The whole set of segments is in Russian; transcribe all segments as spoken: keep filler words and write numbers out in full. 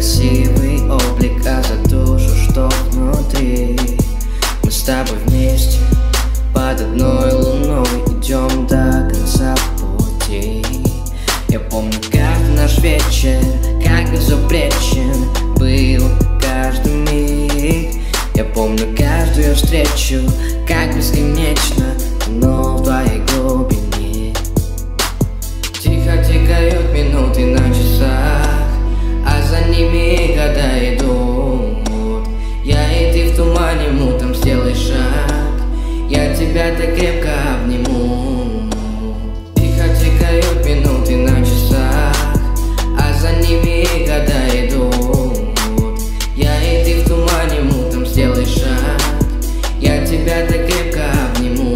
красивый облик, а за душу, что внутри. Мы с тобой вместе под одной луной идем до конца пути. Я помню каждый наш вечер, как безупречен был каждый миг. Я помню каждую встречу, как бесконечно, но в твоей глубине. Тихо тикают минуты на часах, а за ними года идут. Я и ты в тумане мутом, сделай шаг, я тебя так крепко обниму. Тихо тикают минуты на часах, а за ними года идут. Я и ты в тумане мутом, сделай шаг, я тебя так крепко обниму.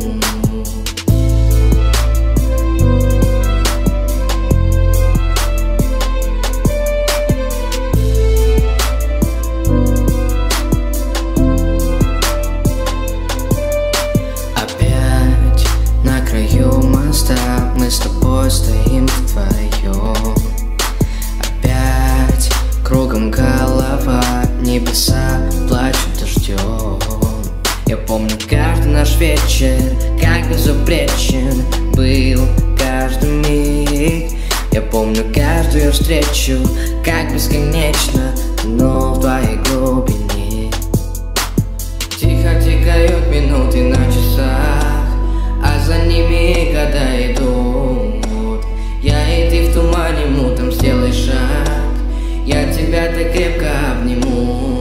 Опять на краю моста мы с тобой стоим вдвоем. Опять кругом голова, небеса плачут дождем. Я помню каждый наш вечер, как безупречен был каждый миг. Я помню каждую встречу, как бесконечно, но в твоей глубине. Тихо тикают минуты на часах, а за ними года идут. Я и ты в тумане мутом, сделай шаг, я тебя так крепко обниму.